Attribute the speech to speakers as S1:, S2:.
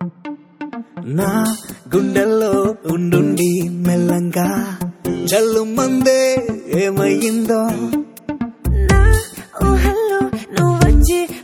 S1: నా గుండెల్లో ఉండుండి మెల్లంగా జల్లు మందే ఏమయ్యిందో
S2: నా ఊహల్లో నువ్వొచ్చి